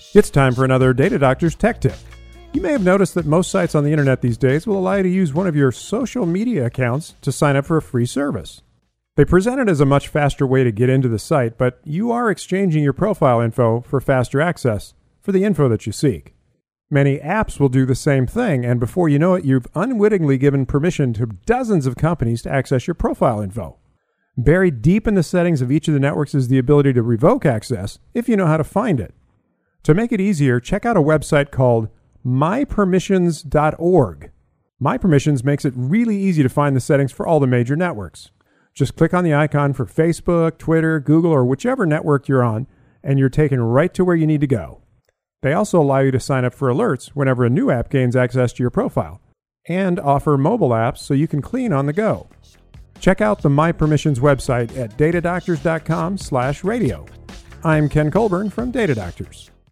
It's time for another Data Doctor's Tech Tip. You may have noticed that most sites on the internet these days will allow you to use one of your social media accounts to sign up for a free service. They present it as a much faster way to get into the site, but you are exchanging your profile info for faster access for the info that you seek. Many apps will do the same thing, and before you know it, you've unwittingly given permission to dozens of companies to access your profile info. Buried deep in the settings of each of the networks is the ability to revoke access if you know how to find it. To make it easier, check out a website called mypermissions.org. MyPermissions makes it really easy to find the settings for all the major networks. Just click on the icon for Facebook, Twitter, Google, or whichever network you're on, and you're taken right to where you need to go. They also allow you to sign up for alerts whenever a new app gains access to your profile, and offer mobile apps so you can clean on the go. Check out the MyPermissions website at datadoctors.com/radio. I'm Ken Colburn from Data Doctors.